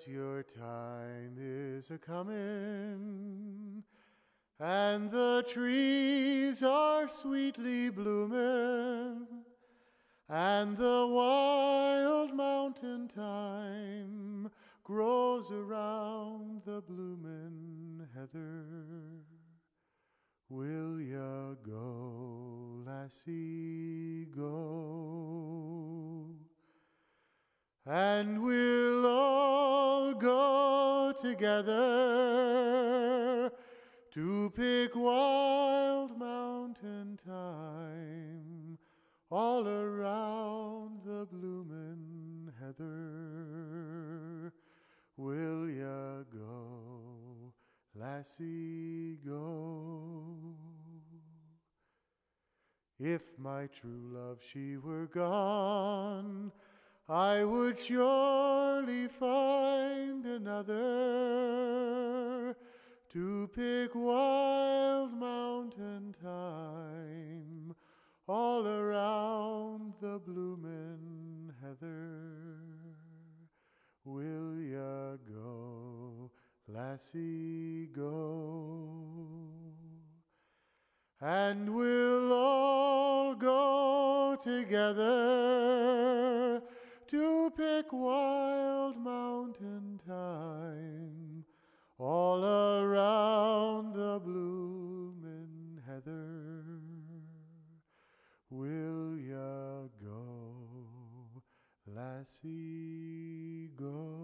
your time is a comin', and the trees are sweetly bloomin', and the wild mountain thyme grows around the bloomin' heather. Will ya go, lassie, go? And we'll all go together to pick wild mountain thyme all around the bloomin' heather. Will ya go, lassie, go? If my true love she were gone, I would surely find another to pick wild mountain thyme all around the bloomin' heather. Will ya go, lassie, go? And we'll all go together to pick wild mountain thyme all around the bloomin' heather. Will ya go, lassie, go?